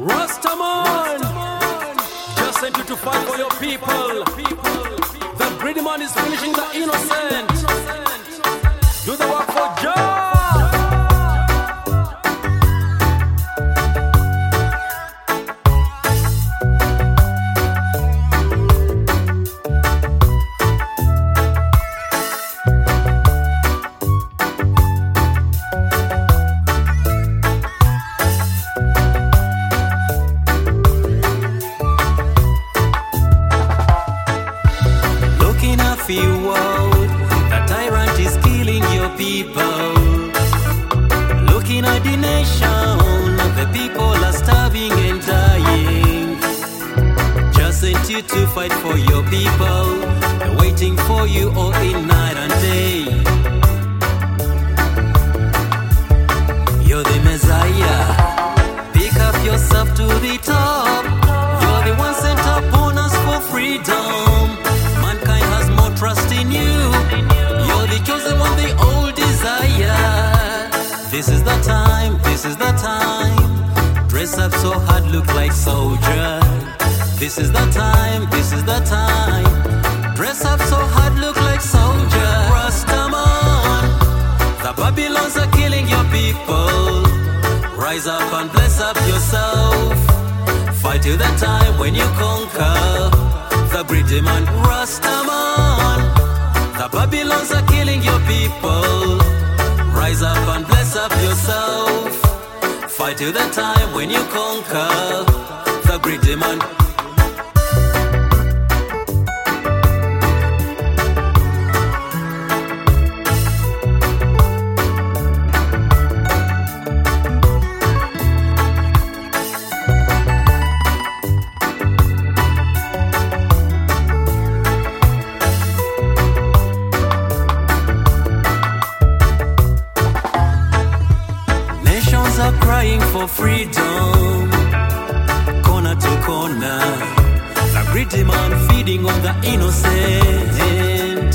Rastaman, just sent you to fight for your people. The greedy man is finishing the innocent. Do the work for Jah. You out, the tyrant is killing your people. Looking at the nation, the people are starving and dying. Just sent you to fight for your people. They're waiting for you all in night and day. You're the Messiah. Pick up yourself to the top. You're the one sent upon us for freedom. Trust in you, you're the chosen one they all desire. This is the time, this is the time. Dress up so hard, look like soldier. This is the time, this is the time. Dress up so hard, look like soldier. Rastaman, the Babylons are killing your people. Rise up and bless up yourself. Fight till the time when you conquer. The greedy man, Rastaman, the Babylons are killing your people. Rise up and bless up yourself. Fight till the time when you conquer. The greedy man. Are crying for freedom, corner to corner. The greedy man feeding on the innocent.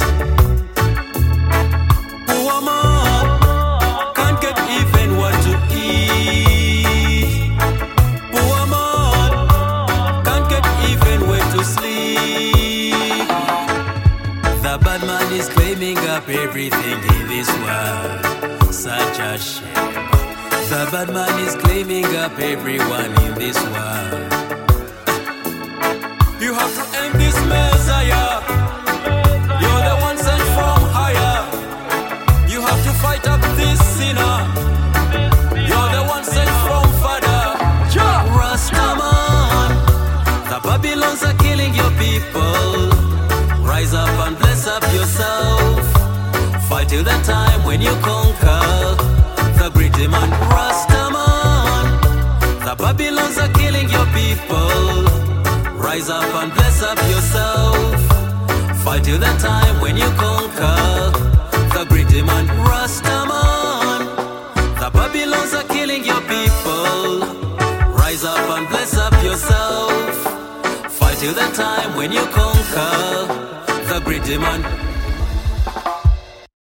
Poor man can't get even what to eat. Poor man can't get even where to sleep. The bad man is claiming up everything in this world. Such a shame. The bad man is claiming up everyone in this world. You have to end this Messiah. You're the one sent from higher. You have to fight up this sinner. You're the one sent from Father. Rastaman, the Babylons are killing your people. Rise up and bless up yourself. Fight till the time when you conquer. The greedy man, Rastaman, the Babylons are killing your people. Rise up and bless up yourself. Fight till the time when you conquer. The greedy man, Rastaman, the Babylons are killing your people. Rise up and bless up yourself. Fight till the time when you conquer. The greedy man.